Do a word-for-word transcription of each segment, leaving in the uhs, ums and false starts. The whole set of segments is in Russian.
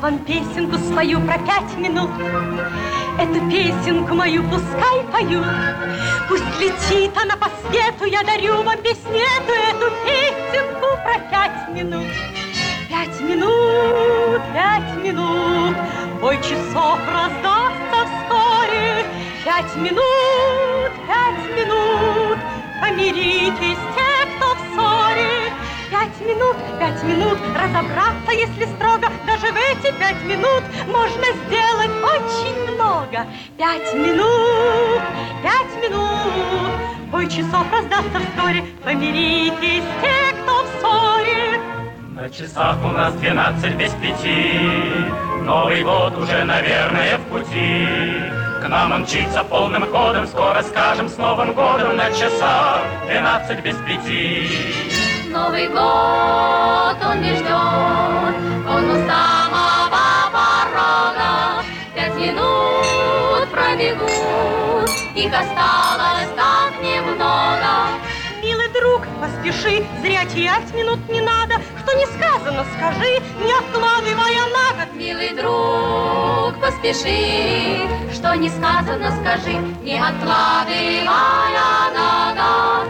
вам песенку свою про пять минут. Эту песенку мою пускай поют. Пусть летит она по свету, я дарю вам песню эту, эту песенку про пять минут. Пять минут, пять минут, бой часов раздастся вскоре. Пять минут, пять минут, помиритесь те, кто в ссоре. Пять минут, пять минут, разобраться, если строго, даже в эти пять минут можно сделать очень много. Пять минут, пять минут, бой часов раздастся вскоре. Помиритесь те, кто в ссоре. На часах у нас двенадцать без пяти, Новый год уже, наверное, в пути. К нам он мчится полным ходом, скоро скажем с Новым годом. На часах двенадцать без пяти. Новый год он не ждет, он у самого порога. Пять минут пробегут, их осталось так немного. Милый друг, поспеши, зря терять минут не надо. Что не сказано, скажи, не откладывая на год. Милый друг, поспеши, что не сказано, скажи, не откладывая на год.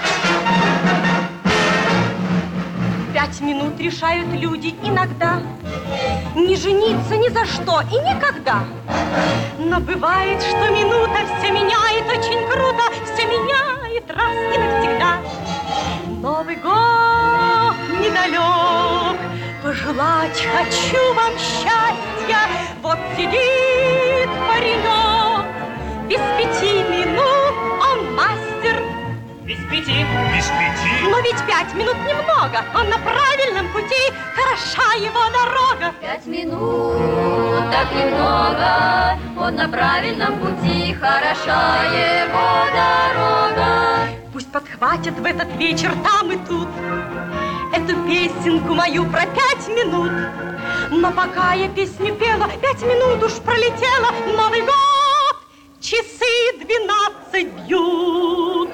Пять минут решают люди иногда не жениться ни за что и никогда. Но бывает, что минута все меняет очень круто, все меняет раз и навсегда. Новый год недалек, пожелать хочу вам счастья. Вот сидит паренек, без пяти минут он мастер. Без пяти. Без пяти. Но ведь пять минут немного, он на правильном пути, хороша его дорога. Пять минут, так немного, он на правильном пути, хороша его дорога. Пусть подхватят в этот вечер там и тут эту песенку мою про пять минут. Но пока я песню пела, пять минут уж пролетело. Новый год, часы двенадцать бьют.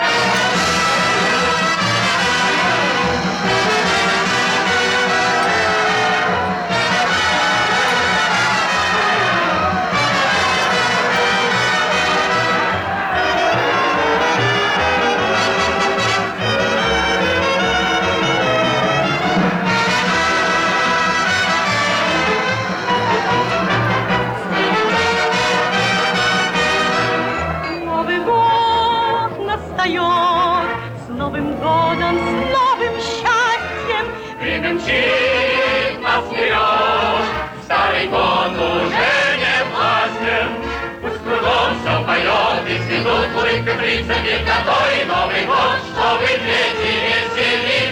С Новым годом, с новым счастьем. Время мчит нас вперед, старый год уже не властен. Пусть кругом все поет, и цветут улыбкой лица, ведь на то и Новый год, чтобы третий веселить.